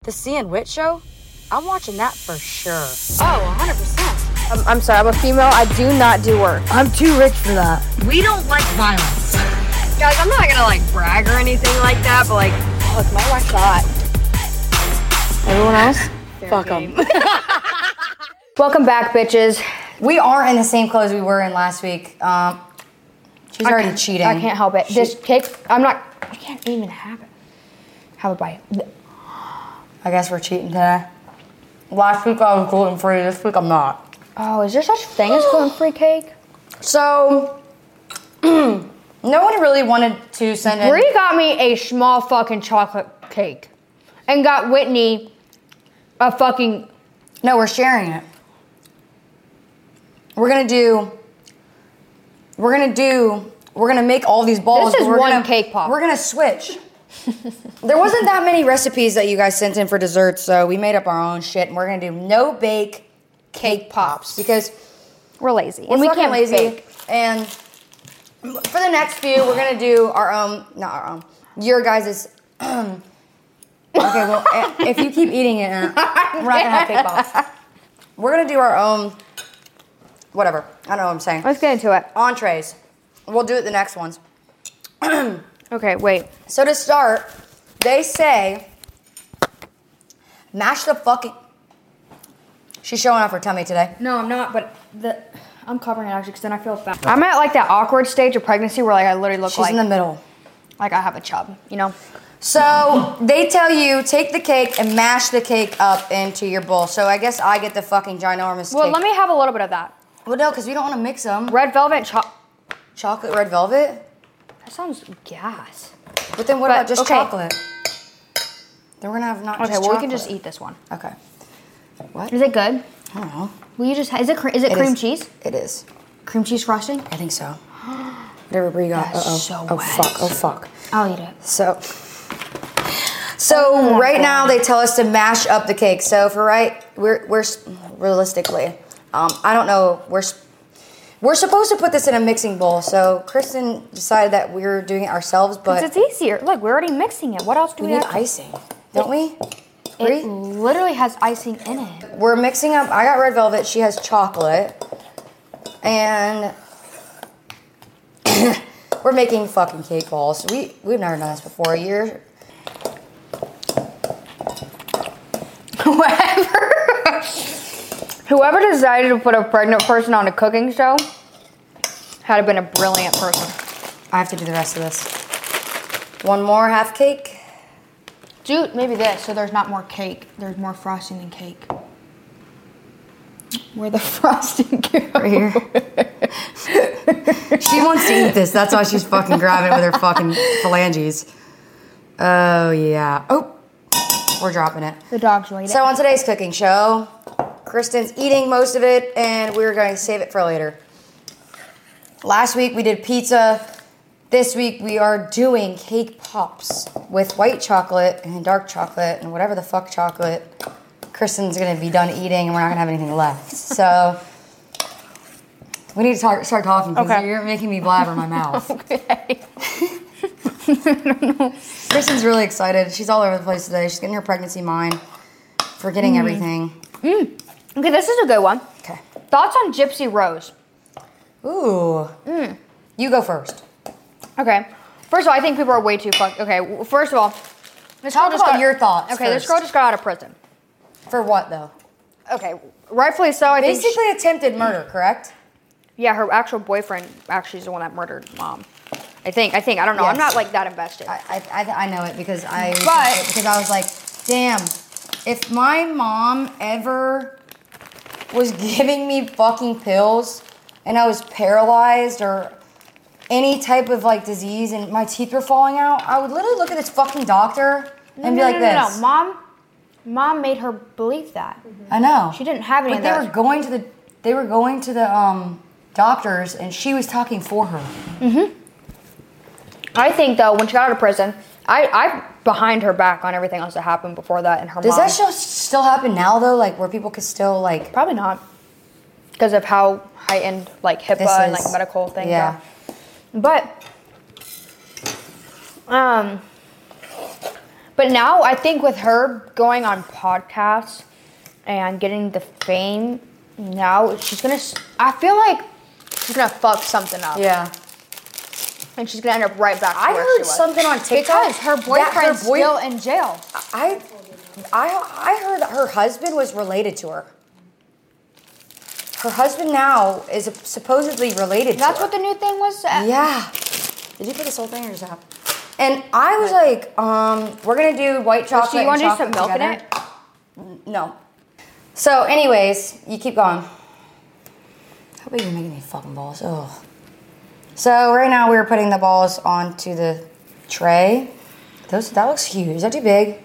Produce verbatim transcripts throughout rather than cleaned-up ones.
The C N Wit show? I'm watching that for sure. Oh, one hundred percent. I'm, I'm sorry, I'm a female. I do not do work. I'm too rich for that. We don't like violence. Guys, I'm not gonna like brag or anything like that, but like, look, my wife's hot. Everyone else? Fair Fuck game. them. Welcome back, bitches. We are in the same clothes we were in last week. Um, she's I already can't- cheating. I can't help it. She- This cake, I'm not, I can't even have it. Have a bite. I guess we're cheating today. Last week I was gluten free. This week I'm not. Oh, is there such thing as gluten-free cake? So, no one really wanted to send in. Bree got me a small fucking chocolate cake. And got Whitney a fucking... No, we're sharing it. We're gonna do. We're gonna do. We're gonna make all these balls. This is but we're one gonna, cake pop. We're gonna switch. There wasn't that many recipes that you guys sent in for dessert, so we made up our own shit, and we're gonna do no bake cake pops because We're lazy. we're and we fucking can't lazy. bake. And for the next few, we're gonna do our own, not our own, your guys's. Okay, well, if you keep eating it, uh, we're not gonna have cake pops. We're gonna do our own. Whatever. I don't know what I'm saying. Let's get into it. Entrees. We'll do it the next ones. Okay, wait. So to start, they say mash the fucking. She's showing off her tummy today. No, I'm not, but the I'm covering it actually because then I feel fat. I'm at like that awkward stage of pregnancy where like I literally look She's like in the middle. like I have a chub, you know? So they tell you take the cake and mash the cake up into your bowl. So I guess I get the fucking ginormous Well, cake. let me have a little bit of that. Well, no, because we don't want to mix them. Red velvet cho- Chocolate red velvet. That sounds gas. But then what But, about just okay. chocolate? Then we're gonna have not Okay, just well chocolate. we can just eat this one. Okay. What? Is it good? I don't know. Will you just? Is it cre- is it, It cream is- cheese? It is. Cream cheese frosting? I think so. Whatever Brie got. That's Uh-oh. so oh wet. fuck. Oh fuck. I'll eat it. So. So Oh my right now God. they tell us to mash up the cake. So for right, we're we're s- realistically, um, I don't know. We're s- we're supposed to put this in a mixing bowl. So Kristen decided that we were doing it ourselves, but It's easier. Look, we're already mixing it. What else do we we, need have? to- icing, don't we? It Brie? literally has icing in it. We're mixing up. I got red velvet. She has chocolate, and we're making fucking cake balls. We we've never done this before. You're Whoever, whoever decided to put a pregnant person on a cooking show had been a brilliant person. I have to do the rest of this. One more half cake. Do maybe this, so there's not more cake. There's more frosting than cake. Where the frosting go? Right here. She wants to eat this. That's why she's fucking grabbing it with her fucking phalanges. Oh yeah. Oh, we're dropping it. The dogs will eat So it. on today's cooking show, Kristen's eating most of it, and we're going to save it for later. Last week we did pizza. This week we are doing cake pops with white chocolate and dark chocolate and whatever the fuck chocolate. Kristen's going to be done eating, and we're not going to have anything left. So we need to talk, start talking because Okay. you're making me blabber my mouth. Okay. Kristen's really excited. She's all over the place today. She's getting her pregnancy mind, forgetting Mm. everything. Okay, this is a good one. Okay. Thoughts on Gypsy Rose? Ooh. You go first. Okay. First of all, I think people are way too fucked. Okay, w- first of all, this Talk girl just about got, your thoughts Okay, this first. girl just got out of prison. For what, though? Okay, rightfully so. I think. Basically attempted murder, correct? Yeah, her actual boyfriend actually is the one that murdered mom. I think. I think. I don't know. I'm Yes. not like that invested. I, I, I, I know it because I But- because I was like, damn, if my mom ever was giving me fucking pills and I was paralyzed or any type of like disease and my teeth were falling out, I would literally look at this fucking doctor and be no, like no, no, this. no, mom. Mom made her believe that. I know. She didn't have any But of they those. were going to the they were going to the um doctors and she was talking for her. I think though, when she got out of prison, I I behind her back on everything else that happened before that, and her Does mom. that show still happen now though? Like where people could still like Probably not, because of how heightened like HIPAA This and is- like medical things yeah. are. But, um, But now I think with her going on podcasts and getting the fame, now she's gonna. I feel like she's gonna fuck something up. Yeah. And she's gonna end up right back to I where heard she was. something on TikTok. Because her that boyfriend's her boy- still in jail. I, I, I heard that her husband was related to her. Her husband now is supposedly related That's to her. what the new thing was? Yeah. Did you put this whole thing or just half? And I was like, um, we're gonna do white chocolate. So you want and to do some milk chocolate in together. it? No. So, anyways, you keep going. How big are you making these fucking balls? Oh. So right now we're putting the balls onto the tray. Those that looks huge. Is that too big?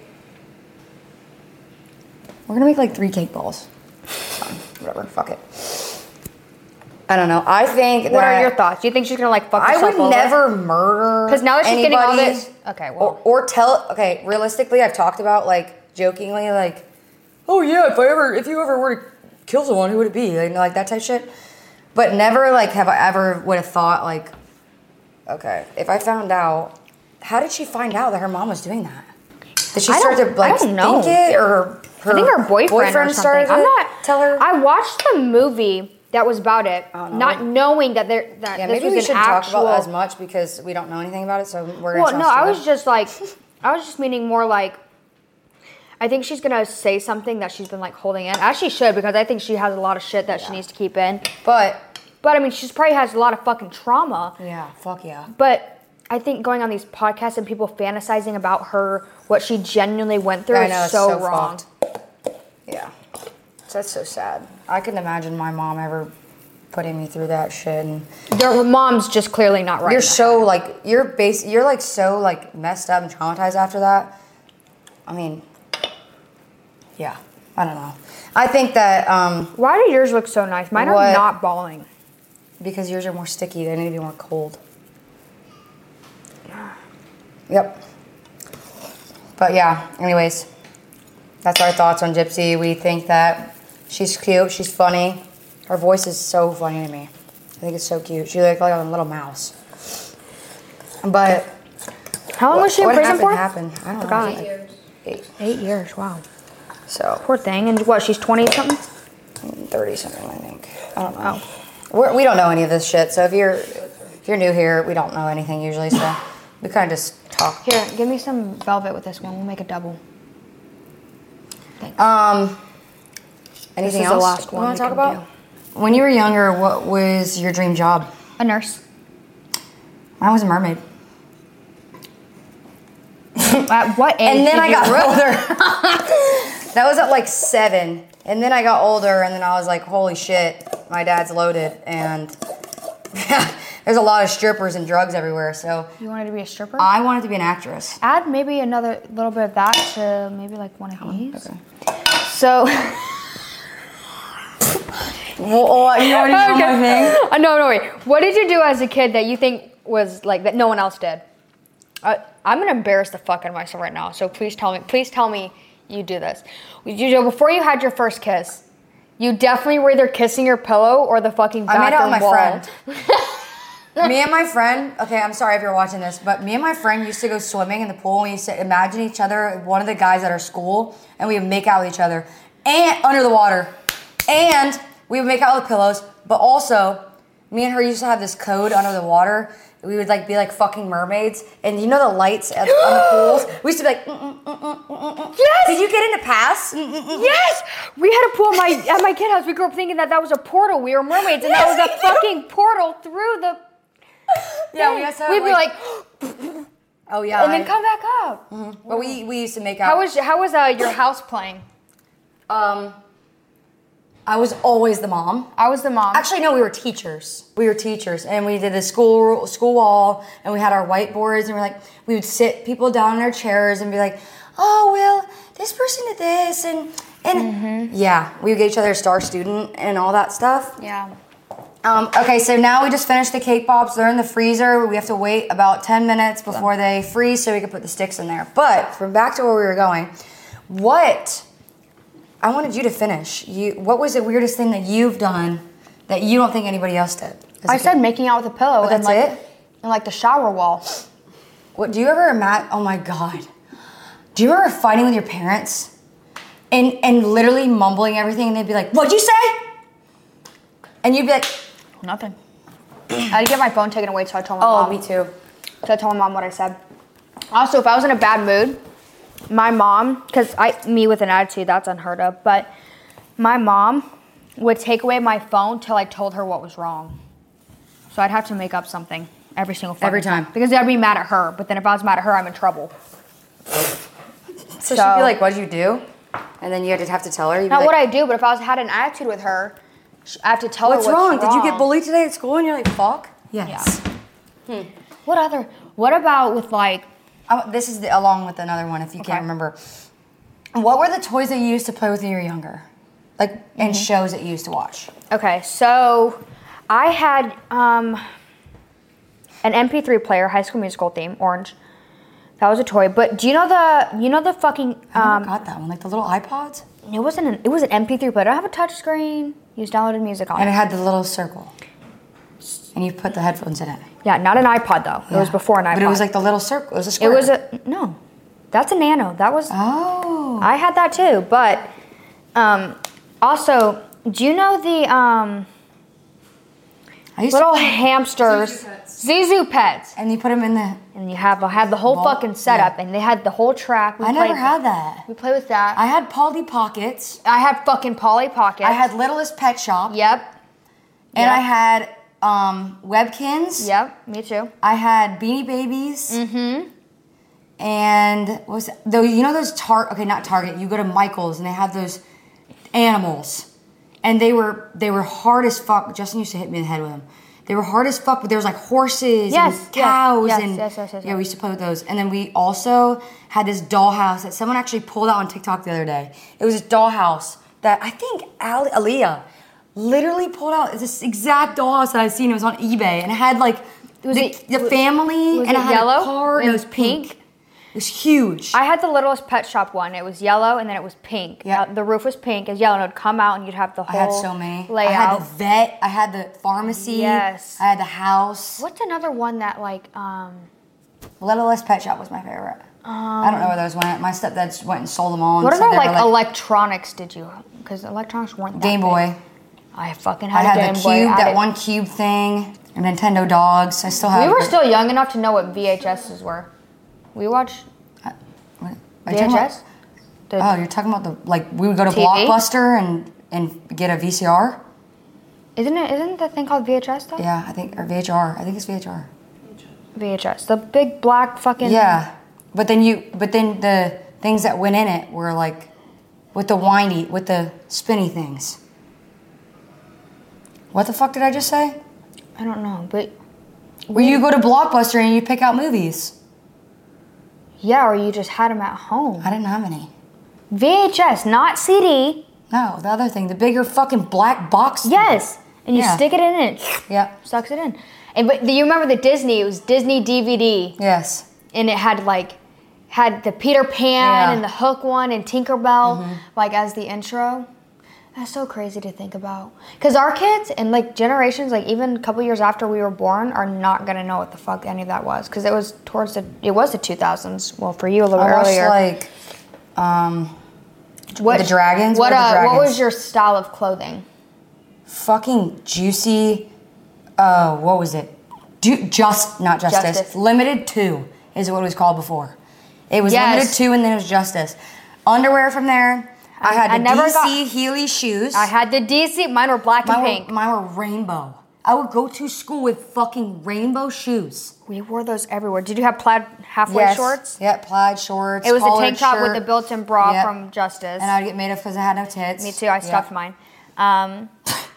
We're gonna make like three cake balls. Fine. Whatever. Fuck it. I don't know. I think. What that are your thoughts? Do you think she's gonna like fuck I herself would over? never murder. Because now that she's getting all anybody, this. Okay, Or, well. or tell. Okay, realistically, I've talked about like jokingly, like, oh yeah, if I ever, if you ever were to kill someone, who would it be? Like, like that type shit. But never like have I ever would have thought like, okay, if I found out, how did she find out that her mom was doing that? Did she I start to don't- like I don't know. think it, or her, I think her boyfriend, or something. started to I'm not. tell her? I watched the movie that was about it, don't know. not knowing that there that yeah, this maybe was we an shouldn't actual. talk about it as much because we don't know anything about it. So we're gonna. Well, sound no, I stupid. was just like, I was just meaning more like. I think she's gonna say something that she's been like holding in, as she should, because I think she has a lot of shit that she needs to keep in. But But I mean, she's probably has a lot of fucking trauma. yeah, fuck yeah. But I think going on these podcasts and people fantasizing about her, what she genuinely went through, I is know, it's so, so wrong. fucked. Yeah. So that's so sad. I couldn't imagine my mom ever putting me through that shit. And Their mom's just clearly not right. you're in the so like you're base you're like so like messed up and traumatized after that. I mean, yeah. I don't know. I think that um, Why do yours look so nice? Mine are What? not balling. because yours are more sticky, they need to be more cold. Yep. But yeah, anyways, that's our thoughts on Gypsy. We think that she's cute, she's funny. Her voice is so funny to me. I think it's so cute. She looks like a little mouse. But How long was she in what prison happened, for? happened. I don't Forgot. know. Like eight. Eight years. Wow. So Poor thing. And what? She's twenty something. thirty something, I think. I don't know. We're, we don't know any of this shit. So if you're if you're new here, we don't know anything usually. So we kind of just talk. Here, give me some velvet with this one. We'll make a double. Thanks. Um. Anything is the else last you one want we to talk can about? When you were younger, what was your dream job? A nurse. Mine was a mermaid. At what age? And then did I you got really- older. That was at like seven. And then I got older, and then I was like, holy shit, my dad's loaded. And there's a lot of strippers and drugs everywhere. So You wanted to be a stripper? I wanted to be an actress. Add maybe another little bit of that to maybe like one of these. Okay. So. Well, you already know my thing. Uh, no, no, wait. What did you do as a kid that you think was like that no one else did? Uh, I'm gonna embarrass the fuck out of myself right now. So please tell me, please tell me you do this. You know, before you had your first kiss, you definitely were either kissing your pillow or the fucking bathroom I made out with my wall. friend. Me and my friend, okay, I'm sorry if you're watching this, but me and my friend used to go swimming in the pool, and we used to imagine each other, one of the guys at our school, and we would make out with each other and under the water. And we would make out with pillows, but also, me and her used to have this code under the water. We would like be like fucking mermaids, and you know the lights at, on the pools? We used to be like, mm, mm, mm, mm, mm, mm. Yes! Did you get into pass? Mm, mm, mm. Yes, we had a pool at my at my kid house. We grew up thinking that that was a portal. We were mermaids, and that was a fucking portal through the. Yeah, thing. we used to have, We'd be like- like, Oh yeah. and then I- come back out. But we, we used to make out. How was how was uh, your house playing? Um, I was always the mom. I was the mom. Actually, no, we were teachers. We were teachers, and we did the school school wall, and we had our whiteboards, and we're like, we would sit people down in their chairs and be like, oh, well, this person did this, and and Mm-hmm. yeah, we would get each other star student and all that stuff. yeah. Um, okay, so now we just finished the cake pops. They're in the freezer. We have to wait about ten minutes before they freeze so we can put the sticks in there. But from back to where we were going, what I wanted you to finish. You, what was the weirdest thing that you've done that you don't think anybody else did? as a I kid? said making out with a pillow. But and that's like, it? And like the shower wall. What do you ever imagine? Oh my god, Do you remember fighting with your parents? And and literally mumbling everything, and they'd be like, "What'd you say?" And you'd be like, Nothing. I had to get my phone taken away, so I told my "Oh, mom. me too." So I told my mom what I said. Also, if I was in a bad mood, my mom, because I me with an attitude, that's unheard of, but my mom would take away my phone till I told her what was wrong. So I'd have to make up something every single fucking Every time. Because I'd be mad at her, but then if I was mad at her, I'm in trouble. So, she'd be like, "What'd you do?" And then you had to have to tell her. You'd be Not like, what I do, but if I was had an attitude with her, sh- I have to tell "What's her what's wrong? wrong. Did you get bullied today at school?" And you're like, "Fuck." Yes. Hmm. What other? What about with like? Oh, this is the, along with another one, if you Okay. can't remember. What were the toys that you used to play with when you were younger? Like, and Mm-hmm. shows that you used to watch? Okay, so I had um, an M P three player, High School Musical theme, orange. That was a toy. But do you know the you know the fucking I um, never got that one. Like the little iPods? it wasn't an, it was an M P three player. I don't have a touch screen. You just downloaded music on And it it. had the little circle. And you put the headphones in it. Yeah, not an iPod though. It was Yeah. before an iPod. But it was like the little circle. It was a it square. was a no. That's a Nano. That was Oh. I had that too. But um, also, do you know the um, I used little to play, hamsters, Zizu pets? and you put them in the... And you have have the whole Ball? fucking setup, Yeah. and they had the whole track. We I never played- had that. We played with that. I had Polly Pockets. I had fucking Polly Pocket. I had Littlest Pet Shop. Yep. And Yep. I had um, Webkins. Yep. Me too. I had Beanie Babies. Mm-hmm. And what was that? Though you know those Tar okay, not Target. You go to Michael's and they have those animals, and they were they were hard as fuck. Justin used to hit me in the head with them. They were hard as fuck, but there was like horses Yes, and yes, cows yes, and yes, yes, yes, yeah, yes. we used to play with those. And then we also had this dollhouse that someone actually pulled out on TikTok the other day. It was this dollhouse that I think Ali, Aaliyah literally pulled out. It's this exact dollhouse that I've seen. It was on eBay, and it had like Was the, it- the was- family, was and it it had yellow a car, and and it was pink. pink? It was huge. I had the Littlest Pet Shop one. It was yellow, and then it was pink. Yeah. Uh, the roof was pink. It was yellow, and it would come out, and you'd have the I whole had so many. layout. I had the vet. I had the pharmacy. Yes. I had the house. What's another one that like um? Littlest Pet Shop was my favorite. I don't know where those went. My stepdad just went and sold them all. And What said other they were, like, electronics did you? Because electronics weren't that Game big. Boy. I fucking I had, a had Game the Boy. cube, I that had- one cube thing, and Nintendo Dogs. I still have. We were it. still young enough to know what V H S's were. We watched What? Are you talking V H about- S. The- Oh, you're talking about the like we would go to T V? Blockbuster and and get a V C R. Isn't it? Isn't the thing called V H S though? Yeah, I think or V H R. I think it's V H R. V H S. The big black fucking. Yeah, but then you, but then the things that went in it were like, with the windy, with the spinny things. What the fuck did I just say? I don't know, but Where you go to Blockbuster and you pick out movies. yeah, or you just had them at home. I didn't have any. V H S, not C D. No, the other thing, the bigger fucking black box. thing. Yes, and you Yeah. stick it in and it Yeah. sucks it in. And but you remember the Disney? It was Disney D V D, Yes. and it had like had the Peter Pan Yeah. and the Hook one and Tinkerbell like as the intro. That's so crazy to think about. Because our kids and like generations, like even a couple years after we were born, are not gonna know what the fuck any of that was. Because it was towards the it was the two thousands. Well, for you a little I watched earlier. like, um, what, the dragons? What What are the uh, what dragons? was your style of clothing? fucking juicy. Uh, what was it? Ju- just not justice. Justice. Limited two is what it was called before. It was Yes. limited two, and then it was justice. Underwear from there. I, I- had I the never D C got- Healy shoes. I had the D C. Mine were black and mine pink. were, mine were rainbow. I would go to school with fucking rainbow shoes. We wore those everywhere. Did you have plaid halfway Yes. shorts? Yep, plaid shorts. It was a collared tank top with shirt. the built-in bra Yep. from Justice. And I would get made up because I had no tits. Me too. I Yep. stuffed mine. Um,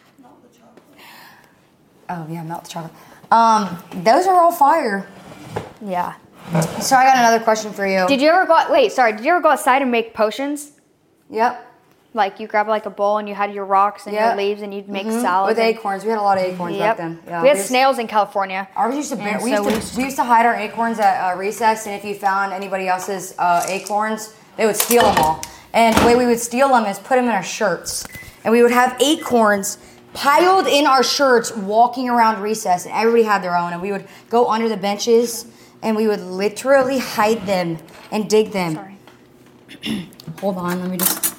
Oh yeah, melt the chocolate. Um, those are all fire. yeah. So I got another question for you. Did you ever go? Wait, sorry. Did you ever go outside and make potions? Yep. Like you grab like a bowl and you had your rocks and Yep. your leaves and you'd make Mhm. salads. With and- acorns. We had a lot of acorns Yep. back then. Yeah, we had used- snails in California. Ours used to, bear, And we, so used we to used to- we used to hide our acorns at uh, recess, and if you found anybody else's uh, acorns, they would steal them all. And the way we would steal them is put them in our shirts, and we would have acorns piled in our shirts, walking around recess, and everybody had their own, and we would go under the benches, and we would literally hide them and dig them. Sorry. Hold on, let me just...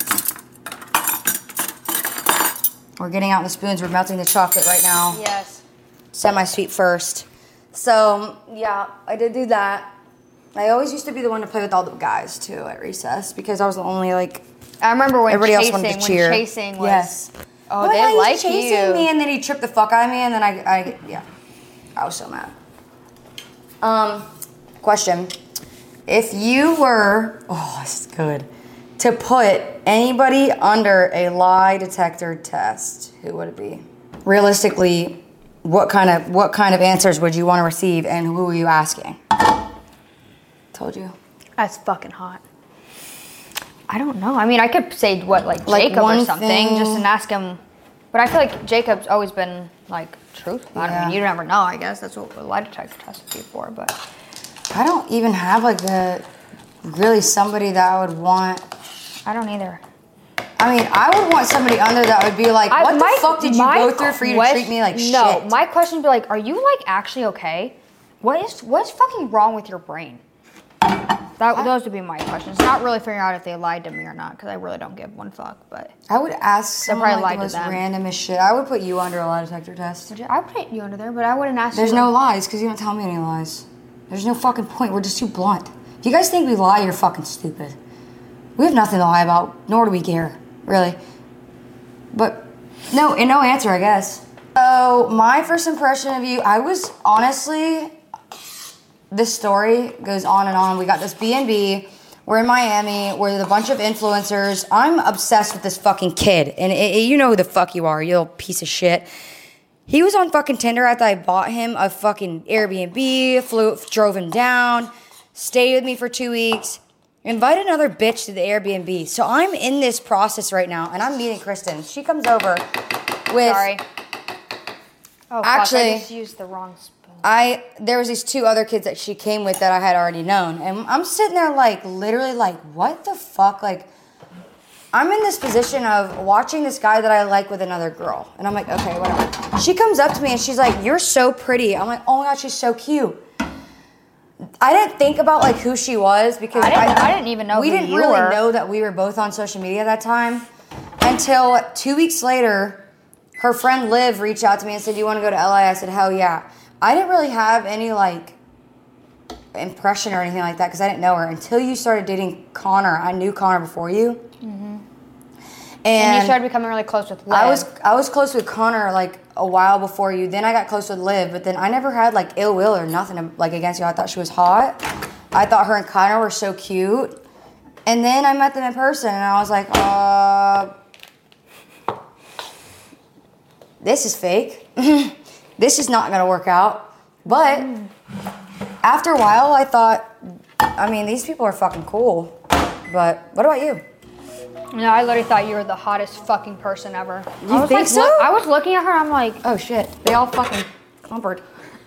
We're getting out the spoons. We're melting the chocolate right now. Yes. Semi-sweet first. So, yeah, I did do that. I always used to be the one to play with all the guys, too, at recess. Because I was the only, like... I remember when everybody chasing, else wanted to cheer. when chasing was... Yes. Oh, oh they yeah, like he's chasing you. me, and then he tripped the fuck out of me, and then I, I, yeah. I was so mad. Um, question. If you were... Oh, this is good. To put anybody under a lie detector test, who would it be? Realistically, what kind of what kind of answers would you want to receive, and who are you asking? Told you. That's fucking hot. I don't know. I mean, I could say what, like, Like Jacob one or something, thing- just and ask him. But I feel like Jacob's always been like truthful. I Yeah. mean, you never know. I guess that's what a lie detector test would be for. But I don't even have like the really somebody that I would want. I don't either. I mean, I would want somebody under that would be like, I- what my- the fuck did you my go through for you to quest- treat me like no, shit? my question would be like, are you like actually okay? What is what's fucking wrong with your brain? That, those would be my questions. Not really figuring out if they lied to me or not, because I really don't give one fuck. But I would ask someone probably like the lied most to them. randomest shit. I would put you under a lie detector test. I put you under there, but I wouldn't ask. There's you. no lies because you don't tell me any lies. There's no fucking point. We're just too blunt. If you guys think we lie, you're fucking stupid. We have nothing to lie about, nor do we care, really. But no, and no answer, I guess. So my first impression of you, I was honestly, this story goes on and on. We got this B and B. We're in Miami. We're with a bunch of influencers. I'm obsessed with this fucking kid, and it, it, you know who the fuck you are, you little piece of shit. He was on fucking Tinder after I bought him a fucking Airbnb, flew, drove him down, stayed with me for two weeks, invited another bitch to the Airbnb. So I'm in this process right now, and I'm meeting Kristen. She comes over with... Sorry. Oh, Actually- fuck, I just used the wrong spoon. I there was these two other kids that she came with that I had already known, and I'm sitting there like literally like what the fuck, like I'm in this position of watching this guy that I like with another girl, and I'm like, okay, whatever. She comes up to me and she's like, you're so pretty. I'm like, oh my god, she's so cute. I didn't think about like who she was because I didn't, I, didn't even know we who didn't you really were. know that we were both on social media at that time until two weeks later. Her friend Liv reached out to me and said, do you want to go to L A? I said, hell yeah. I didn't really have any, like, impression or anything like that because I didn't know her. Until you started dating Connor. I knew Connor before you. Mm-hmm. And, And you started becoming really close with Liv. I was I was close with Connor, like, a while before you. Then I got close with Liv. But then I never had, like, ill will or nothing, like, against you. I thought she was hot. I thought her and Connor were so cute. And then I met them in person, and I was like, uh... this is fake. This is not going to work out. But after a while, I thought, I mean, these people are fucking cool. But what about you? No, I literally thought you were the hottest fucking person ever. You I was think like, so? look- I was looking at her, I'm like, Oh, shit. They all fucking clumpered.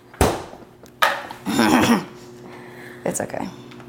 It's okay.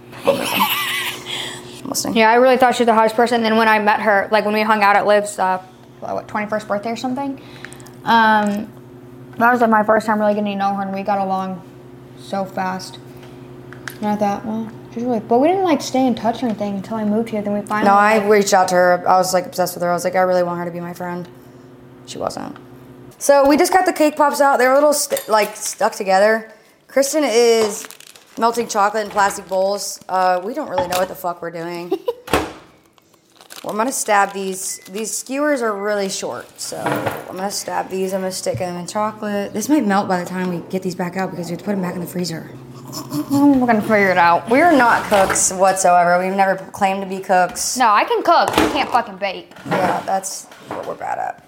I'm listening. yeah, I really thought she was the hottest person. And then when I met her, like when we hung out at Liv's, uh, what, twenty-first birthday or something, um, that was like my first time really getting to know her, and we got along so fast. And I thought, well, she's really, but we didn't like stay in touch or anything until I moved here. Then we finally. No, I reached out to her. I was like obsessed with her. I was like, I really want her to be my friend. She wasn't. So we just got the cake pops out. They're a little st- like stuck together. Kristen is melting chocolate in plastic bowls. Uh, we don't really know what the fuck we're doing. Well, I'm gonna stab these. These skewers are really short, so I'm gonna stab these. I'm gonna stick them in chocolate. This might melt by the time we get these back out because we have to put them back in the freezer. We're gonna figure it out. We're not cooks whatsoever. We've never claimed to be cooks. No, I can cook. I can't fucking bake. Yeah, that's what we're bad at.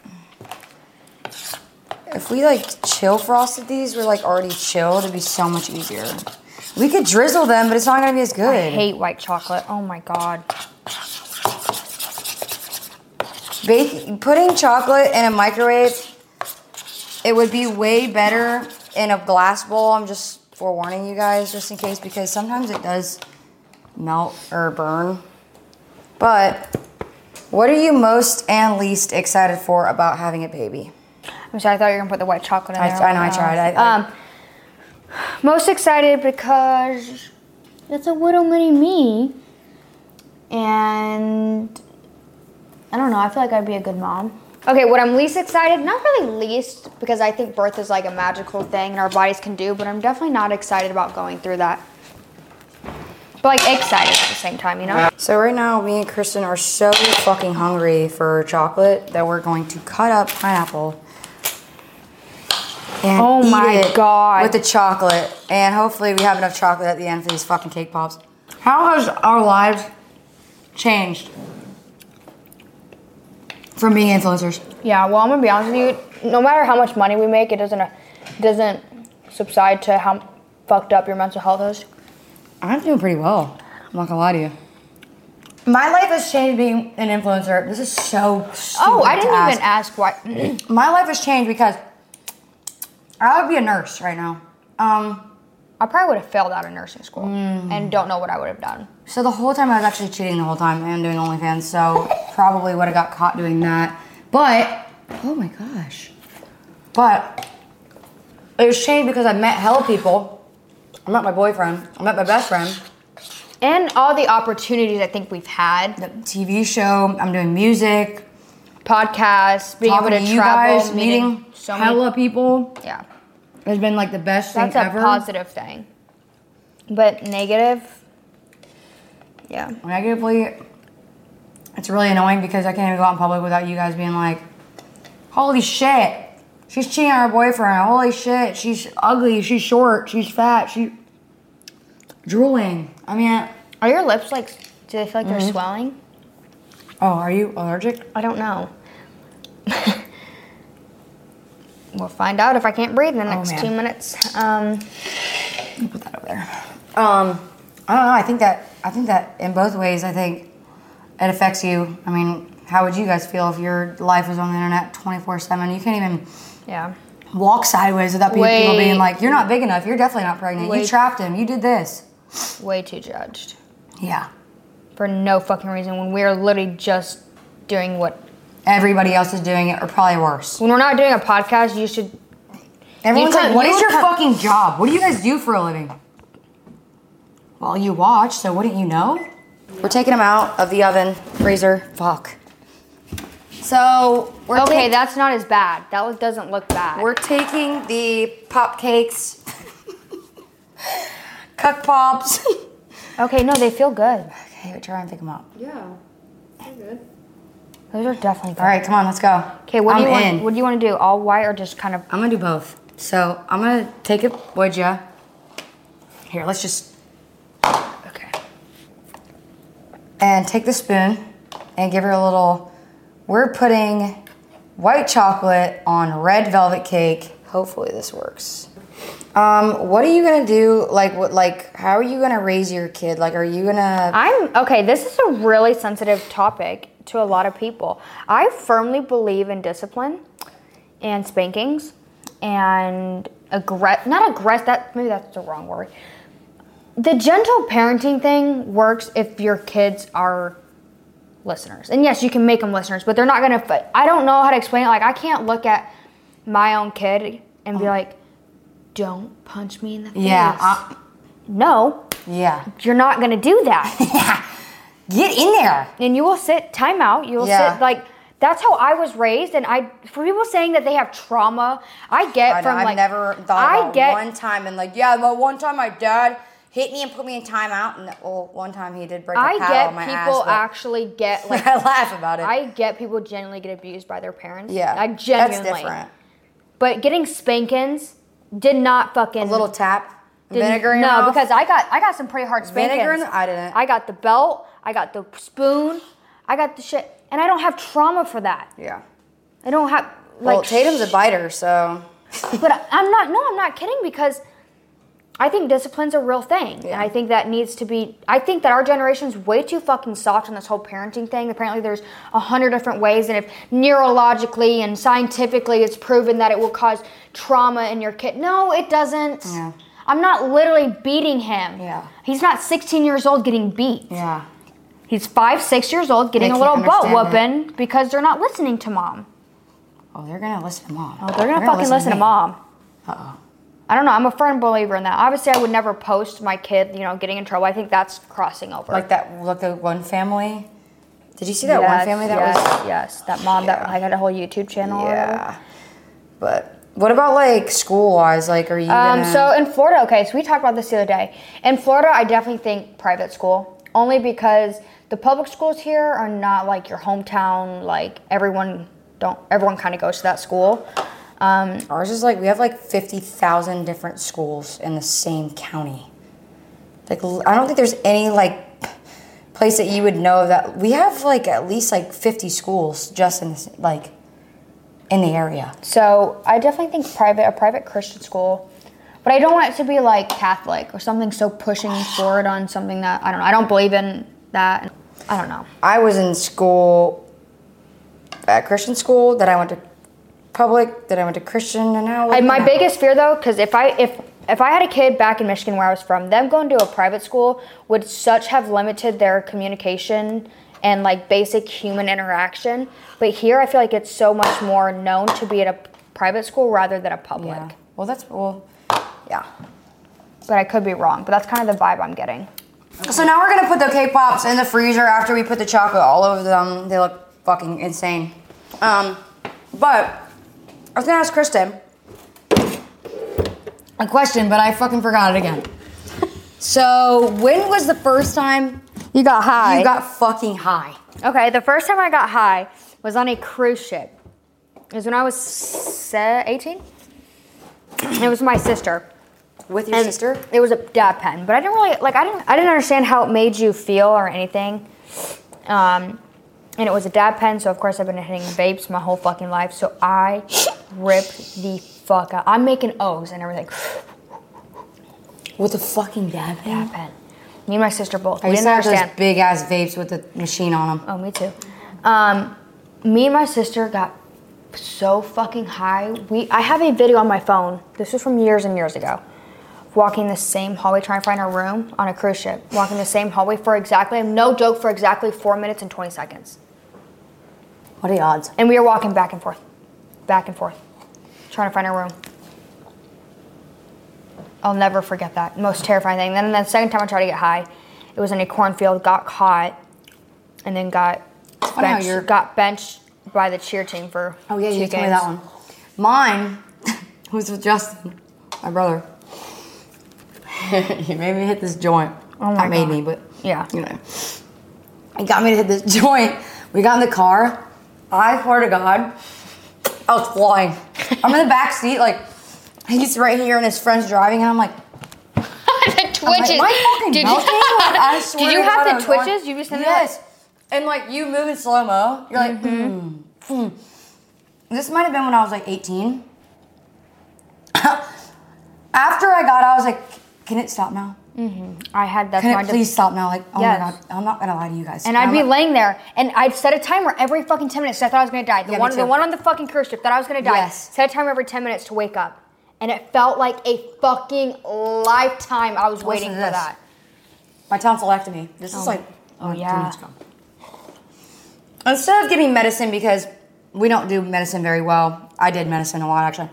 If we like chill frosted these, we're like already chilled. It'd be so much easier. We could drizzle them, but it's not gonna be as good. I hate white chocolate. Oh my god. Bake, putting chocolate in a microwave, it would be way better in a glass bowl. I'm just forewarning you guys just in case because sometimes it does melt or burn. But what are you most and least excited for about having a baby? I'm sorry, I thought you were gonna put the white chocolate in I, there. I know, I tried. I, I, Um, most excited because it's a little mini me. And I don't know, I feel like I'd be a good mom. Okay, what I'm least excited, not really least, because I think birth is like a magical thing and our bodies can do, but I'm definitely not excited about going through that. But like excited at the same time, you know? So right now, me and Kristen are so fucking hungry for chocolate that we're going to cut up pineapple and Oh eat my it God. with the chocolate. And hopefully we have enough chocolate at the end for these fucking cake pops. How has our lives changed from being influencers? Yeah, well, I'm gonna be honest with you. No matter how much money we make, it doesn't it doesn't subside to how fucked up your mental health is. I'm doing pretty well. I'm not gonna lie to you. My life has changed being an influencer. This is so stupid Oh, I didn't to even ask why. My life has changed because I would be a nurse right now. Um, I probably would have failed out of nursing school and don't know what I would have done. so the whole time I was actually cheating the whole time and doing OnlyFans, so probably would have got caught doing that. But, oh my gosh. But it was changed because I met hella people. I met my boyfriend. I met my best friend. And all the opportunities I think we've had. The T V show. I'm doing music. Podcasts, being Talking able to to you travel, guys, meeting meeting so hella many. people. Yeah, It's been like the best that's thing a ever. positive thing. But negative, yeah. Negatively, it's really annoying because I can't even go out in public without you guys being like, holy shit, she's cheating on her boyfriend. Holy shit, she's ugly, she's short, she's fat, she drooling. I mean, Are your lips like? Do they feel like Mm-hmm. they're swelling? oh, are you allergic? I don't know. We'll find out if I can't breathe in the Oh, next man. two minutes. Um, Put that over there. Um, I don't know. I think that I think that in both ways, I think it affects you. I mean, how would you guys feel if your life was on the internet twenty-four seven? You can't even yeah. walk sideways without people Way- being like, "You're not big enough. You're definitely not pregnant. Way- You trapped him. You did this." Way too judged. Yeah. For no fucking reason when we're literally just doing what. Everybody else is doing it, or probably worse. When we're not doing a podcast, you should. Everyone's You like, could- "What you is your could- fucking job? What do you guys do for a living?" Well, you watch, so wouldn't you know? We're taking them out of the oven, freezer. Fuck. So we're Okay, take- that's not as bad. That look- doesn't look bad. We're taking the pop cakes, cuck pops. Okay, no, they feel good. Okay, try and pick them up. Yeah, you're good. Those are definitely good. All right, come on, let's go. Okay, what do I'm you in. want? What do you want to do? All white or just kind of? I'm gonna do both. So I'm gonna take it, would ya? Here, let's just Okay. and take the spoon and give her a little. We're putting white chocolate on red velvet cake. Hopefully this works. Um, what are you gonna do? Like, what? Like, how are you gonna raise your kid? Like, are you gonna? I'm okay. This is a really sensitive topic to a lot of people. I firmly believe in discipline and spankings and aggress. Not aggress. That maybe that's the wrong word. The gentle parenting thing works if your kids are listeners, and yes, you can make them listeners, but they're not gonna. Fit. I don't know how to explain it. Like, I can't look at my own kid and be like, "Don't punch me in the face." Yeah. Uh, No, yeah. you're not gonna do that. Get in there. And you will sit time out. You will Yeah. sit like that's how I was raised. And I for people saying that they have trauma, I get I know, from I've like never thought I about get one time and like, yeah, but one time my dad hit me and put me in timeout, and well, one time he did break a I paddle get on my people ass. but actually get like I laugh about it. I get people genuinely get abused by their parents. yeah, I genuinely. that's different. But getting spankings did not fucking A little tap, didn't- vinegar in your No, mouth? because I got I got some pretty hard spankings. Vinegar in the- I didn't. I got the belt. I got the spoon. I got the shit, and I don't have trauma for that. Yeah. I don't have Well, like. Tatum's a biter, so But I'm not. No, I'm not kidding because I think discipline's a real thing, and I think that needs to be. I think that our generation's way too fucking soft on this whole parenting thing. Apparently, there's a hundred different ways, and if neurologically and scientifically it's proven that it will cause trauma in your kid, no, it doesn't. Yeah. I'm not literally beating him. Yeah. He's not sixteen years old getting beat. yeah. He's five, six years old getting They a little can't butt understand whooping because they're not listening to mom. Oh, they're gonna listen to mom. Oh, they're gonna fucking listen to me. mom. Uh-oh. I don't know. I'm a firm believer in that. Obviously, I would never post my kid, you know, getting in trouble. I think that's crossing over. Like that, like the one family. Did you see that yes, one family that yes, was? Yes, that mom Yeah. that like had a whole YouTube channel. or whatever. Yeah. But what about like school wise? Like, are you? Um, Gonna... so in Florida, okay, so we talked about this the other day. In Florida, I definitely think private school, only because the public schools here are not like your hometown. Like everyone don't, everyone kind of goes to that school. Um, Ours is like we have like fifty thousand different schools in the same county. Like I don't think there's any like place that you would know that we have like at least like fifty schools just in this, like in the area. so I definitely think private, a private Christian school, but I don't want it to be like Catholic or something so pushing forward on something that I don't know. I don't believe in that. I don't know. I was in school at Christian school, then I went to public, then I went to Christian, and now And my now. biggest fear though, because if I if if I had a kid back in Michigan where I was from, them going to a private school would such have limited their communication and like basic human interaction. But here, I feel like it's so much more known to be at a private school rather than a public. Yeah. Well, that's well, yeah. But I could be wrong. But that's kind of the vibe I'm getting. So now we're gonna put the K-Pops in the freezer after we put the chocolate all over them. They look fucking insane. Um, but I was gonna ask Kristen a question, but I fucking forgot it again. So when was the first time You got high. you got fucking high? Okay, the first time I got high was on a cruise ship. It was when I was se- eighteen. It was my sister. With your And sister? It was a dab pen, but I didn't really like. I didn't. I didn't understand how it made you feel or anything. Um, and it was a dab pen, so of course I've been hitting vapes my whole fucking life. So I ripped the fuck out. I'm making O's and everything. With a fucking dab pen? Dab pen. Me and my sister both. I We used didn't to have understand. those big ass vapes with the machine on them. Oh, me too. Um, me and my sister got so fucking high. We I have a video on my phone. This was from years and years ago. Walking the same hallway, trying to find our room on a cruise ship. Walking the same hallway for exactly, no joke, for exactly four minutes and twenty seconds. What are the odds? And we were walking back and forth, back and forth, trying to find our room. I'll never forget that. Most terrifying thing. Then the second time I tried to get high, it was in a cornfield, got caught, and then got funny how benched, you're- got benched by the cheer team for Oh yeah, two you told me games. that one. Mine was with Justin, my brother. He made me hit this joint. Oh my Not made God. me, but Yeah. you know. He got me to hit this joint. We got in the car. I swear to God, I was flying. I'm in the back seat, like he's right here and his friend's driving, and I'm like, the I'm twitches. like, am I fucking Did melting? you, Like, I swear did you to have God, I the was going- twitches? You just ended Yes. And like you move in slow mo. You're like, mm, mm. This might have been when I was like eighteen. After I got out, I was like, can it stop now? I had that's Can my it please stop now? Like, oh Yes. my God, I'm not gonna lie to you guys. And I'd I'm be not- laying there, and I'd set a timer every fucking ten minutes. I thought I was gonna die. The Yeah, me one, the too. one on the fucking cruise ship that I was gonna die. Yes. Set a timer every ten minutes to wake up, and it felt like a fucking lifetime. I was Listen waiting to for this. that. My tonsillectomy. This is like Oh, like, two yeah. minutes ago. Instead of getting medicine, because we don't do medicine very well. I did medicine a lot actually.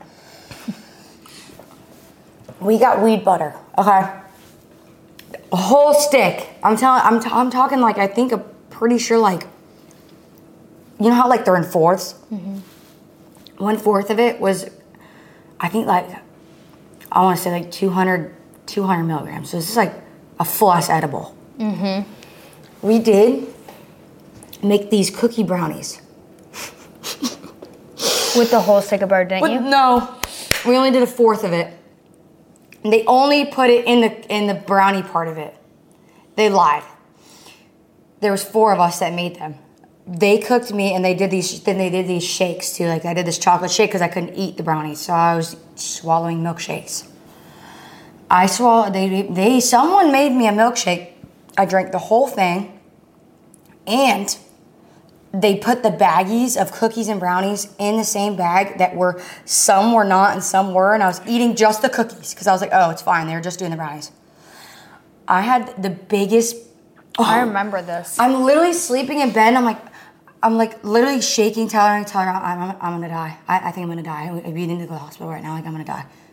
We got weed butter. Okay. A whole stick. I'm telling. I'm. T- I'm talking like I think. I'm pretty sure like. You know how like they're in fourths. Mm-hmm. One fourth of it was, I think like, I want to say like two hundred, two hundred milligrams. So this is like a full ass edible. Mm-hmm. We did make these cookie brownies. With the whole stick of butter, didn't But you? no, we only did a fourth of it. And they only put it in the in the brownie part of it. They lied. There was four of us that made them. They cooked me, and they did these. Then they did these shakes too. Like I did this chocolate shake because I couldn't eat the brownies, so I was swallowing milkshakes. I swallowed. They they someone made me a milkshake. I drank the whole thing, and they put the baggies of cookies and brownies in the same bag that were, some were not and some were, and I was eating just the cookies because I was like, oh, it's fine. They were just doing the brownies. I had the biggest, oh, I remember this. I'm literally sleeping in bed and I'm like, I'm like literally shaking, telling her, telling her I'm, I'm, I'm gonna die. I, I think I'm gonna die. We need to go to the hospital right now. Like I'm gonna die.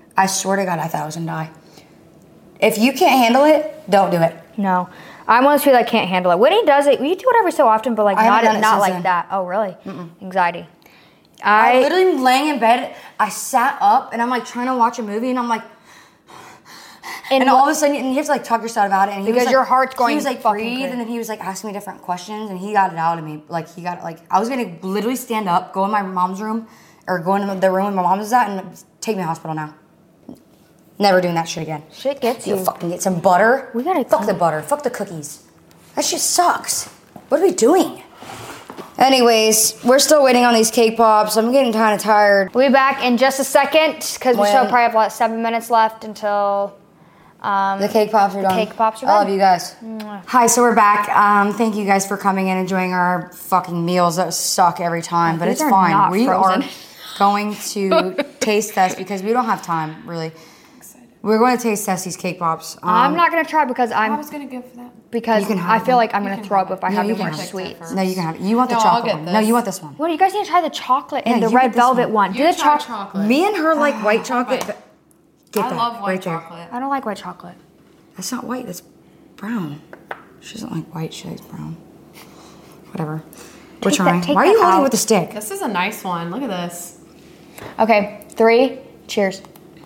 I swear to God, I thought I was gonna die. If you can't handle it, don't do it. No. I'm one of those people that can't handle it. Whitney does it. We do it every so often, but like I haven't not done it not since like then. that. Oh, really? Mm-mm. Anxiety. I, I, literally am laying in bed. I sat up and I'm like trying to watch a movie and I'm like, and, and all of a sudden, and you have to like talk yourself about it. And he Because was like, your heart's going He was like, fucking breathe, crazy. and then he was like asking me different questions, and he got it out of me. Like he got like I was gonna literally stand up, go in my mom's room, or go into the room where my mom was at, and take me to the hospital now. Never doing that shit again. shit gets You you. fucking get some butter. We gotta fuck clean- the butter. Fuck the cookies. That shit sucks. What are we doing? Anyways, we're still waiting on these cake pops. I'm getting kind of tired. We'll be back in just a second because we When? still probably have like seven minutes left until um, The cake pops are done. cake pops are I love done. you guys. Hi, so we're back. Um, thank you guys for coming and enjoying our fucking meals that suck every time, but These it's are fine. not We frozen. are going to taste test because we don't have time, really. We're going to taste test these cake pops. Um, I'm not gonna try because I I'm was gonna go for that. because You can have I it feel then. like I'm You gonna can throw have up if I it. have you the can more have it. sweet. first. No, you can have it. You want the No, I'll chocolate get one. No, this. you want this one. Well, you guys need to try the chocolate and Yeah, the you red get this velvet one. one. You Do the try chocolate. chocolate. Me and her like white chocolate. White. but- Get I that love white right there. chocolate. I don't like white chocolate. That's not white. That's brown. She doesn't like white. She likes brown. Whatever. We're Take that- trying. take Why are you that holding out. with the stick? This is a nice one. Look at this. Okay, three. Cheers.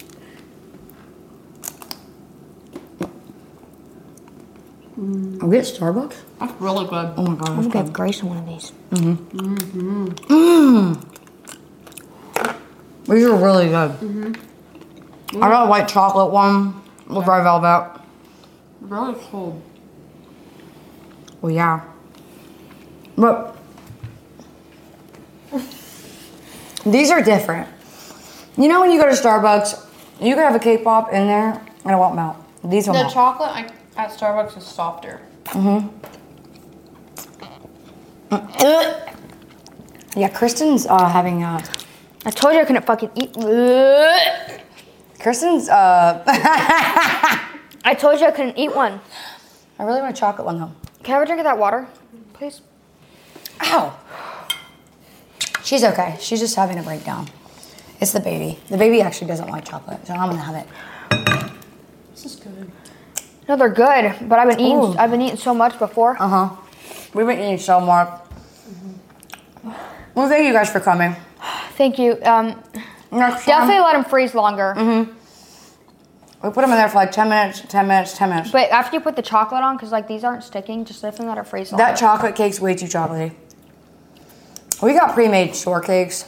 Are we at Starbucks? That's really good. Oh my god. I'm That's gonna good. give Grayson one of these. These are really good. I got a white chocolate one with red velvet. Really cold. Well, yeah. But these are different. You know when you go to Starbucks, you can have a cake pop in there and it won't melt. These will The melt. chocolate I, at Starbucks is softer. Yeah, Kristen's uh, having uh, I told you I couldn't fucking eat. Kristen's uh, I told you I couldn't eat one. I really want a chocolate one though. Can I have a drink of that water, please? Ow. She's okay. She's just having a breakdown. It's the baby. The baby actually doesn't like chocolate, so I'm gonna have it. This is good. No, they're good, but I've been eating. Ooh. I've been eating so much before. Uh huh. We've been eating so much. Well, thank you guys for coming. Thank you. Um, Next definitely time, let them freeze longer. we put them in there for like ten minutes, ten minutes, ten minutes. But after you put the chocolate on, because like these aren't sticking, just let them let it freeze longer. That chocolate cake's way too chocolatey. We got pre-made shortcakes.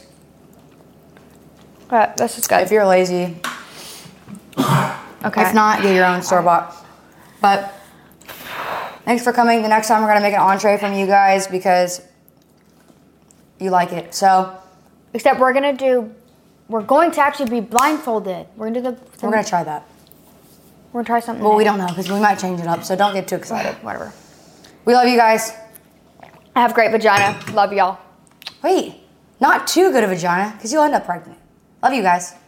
But this is good. If you're lazy, Okay. if not, get your own store bought. But thanks for coming. The next time we're gonna make an entree from you guys because you like it. So Except we're gonna do. We're going to actually be blindfolded. We're gonna do the. we're gonna try that. We're gonna try something. Well, new. we don't know because we might change it up. So don't get too excited. Whatever. We love you guys. I have great vagina. Love y'all. Wait, not too good a vagina because you'll end up pregnant. Love you guys.